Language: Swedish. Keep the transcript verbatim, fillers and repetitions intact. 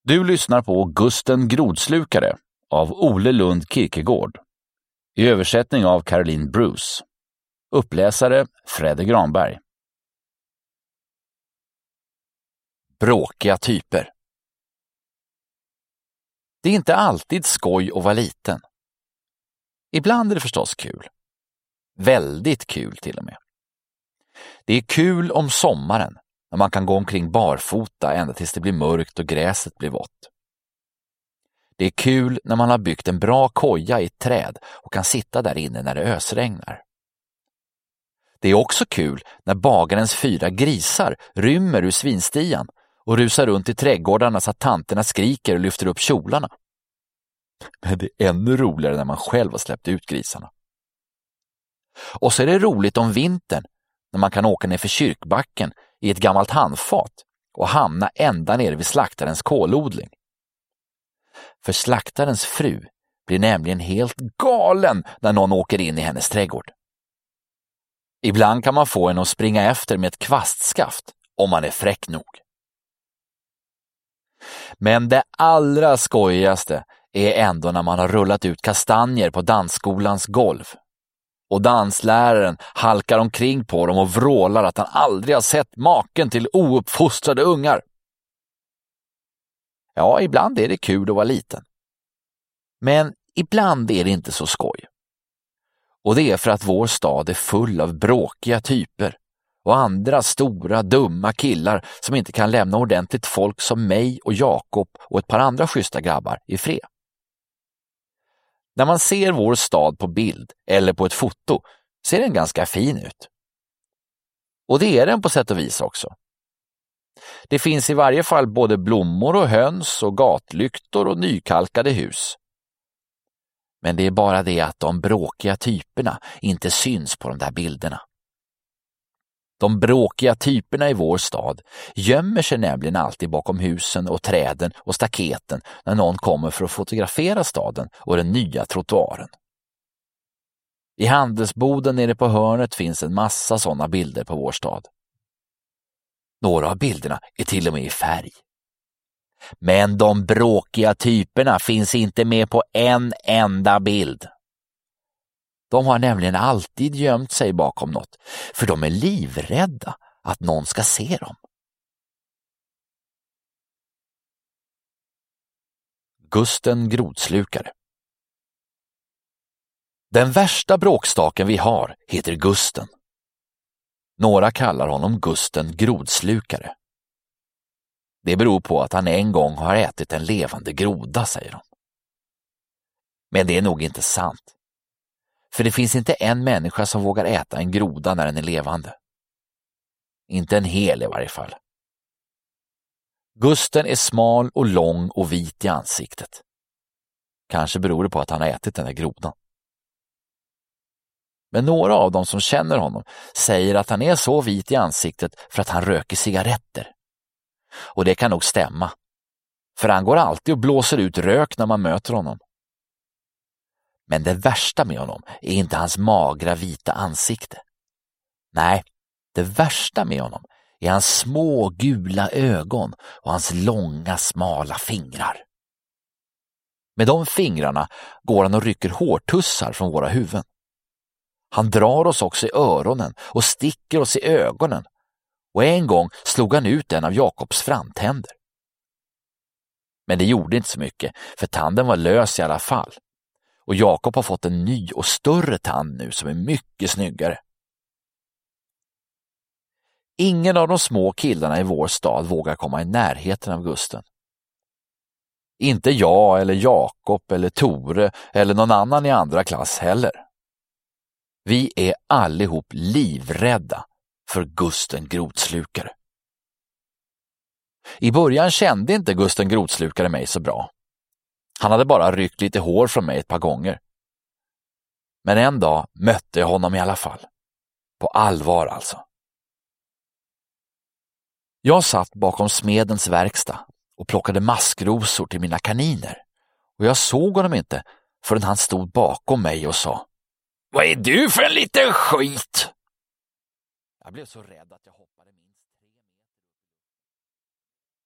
Du lyssnar på Gusten Grodslukare av Ole Lund Kierkegaard. I översättning av Caroline Bruce. Uppläsare Fredde Granberg. Bråkiga typer. Det är inte alltid skoj att vara liten. Ibland är det förstås kul. Väldigt kul till och med. Det är kul om sommaren när man kan gå omkring barfota ända tills det blir mörkt och gräset blir vått. Det är kul när man har byggt en bra koja i ett träd och kan sitta där inne när det ösregnar. Det är också kul när bagarens fyra grisar rymmer ur svinstian och rusar runt i trädgårdarna så att tanterna skriker och lyfter upp kjolarna. Men det är ännu roligare när man själv har släppt ut grisarna. Och så är det roligt om vintern när man kan åka ner för kyrkbacken i ett gammalt handfat och hamna ända nere vid slaktarens kolodling. För slaktarens fru blir nämligen helt galen när någon åker in i hennes trädgård. Ibland kan man få en att springa efter med ett kvastskaft om man är fräck nog. Men det allra skojigaste är ändå när man har rullat ut kastanjer på dansskolans golv. Och dansläraren halkar omkring på dem och vrålar att han aldrig har sett maken till ouppfostrade ungar. Ja, ibland är det kul att vara liten. Men ibland är det inte så skoj. Och det är för att vår stad är full av bråkiga typer och andra stora, dumma killar som inte kan lämna ordentligt folk som mig och Jakob och ett par andra schyssta grabbar i fred. När man ser vår stad på bild eller på ett foto ser den ganska fin ut. Och det är den på sätt och vis också. Det finns i varje fall både blommor och höns och gatlyktor och nykalkade hus. Men det är bara det att de bråkiga typerna inte syns på de där bilderna. De bråkiga typerna i vår stad gömmer sig nämligen alltid bakom husen och träden och staketen när någon kommer för att fotografera staden och den nya trottoaren. I handelsboden nere på hörnet finns en massa sådana bilder på vår stad. Några av bilderna är till och med i färg. Men de bråkiga typerna finns inte med på en enda bild. De har nämligen alltid gömt sig bakom något, för de är livrädda att någon ska se dem. Gusten Grodslukare. Den värsta bråkstaken vi har heter Gusten. Några kallar honom Gusten Grodslukare. Det beror på att han en gång har ätit en levande groda, säger de. Men det är nog inte sant. För det finns inte en människa som vågar äta en groda när den är levande. Inte en hel i varje fall. Gusten är smal och lång och vit i ansiktet. Kanske beror det på att han har ätit den här grodan. Men några av dem som känner honom säger att han är så vit i ansiktet för att han röker cigaretter. Och det kan nog stämma. För han går alltid och blåser ut rök när man möter honom. Men det värsta med honom är inte hans magra vita ansikte. Nej, det värsta med honom är hans små gula ögon och hans långa smala fingrar. Med de fingrarna går han och rycker hårtussar från våra huvuden. Han drar oss också i öronen och sticker oss i ögonen. Och en gång slog han ut en av Jakobs framtänder. Men det gjorde inte så mycket, för tanden var lös i alla fall. Och Jakob har fått en ny och större tand nu som är mycket snyggare. Ingen av de små killarna i vår stad vågar komma i närheten av Gusten. Inte jag eller Jakob eller Tore eller någon annan i andra klass heller. Vi är allihop livrädda för Gusten Grodslukare. I början kände inte Gusten Grodslukare mig så bra. Han hade bara ryckt lite hår från mig ett par gånger. Men en dag mötte jag honom i alla fall. På allvar alltså. Jag satt bakom smedens verkstad och plockade maskrosor till mina kaniner. Och jag såg honom inte förrän han stod bakom mig och sa: "Vad är du för en liten skit?" Jag blev så rädd att jag hoppade med.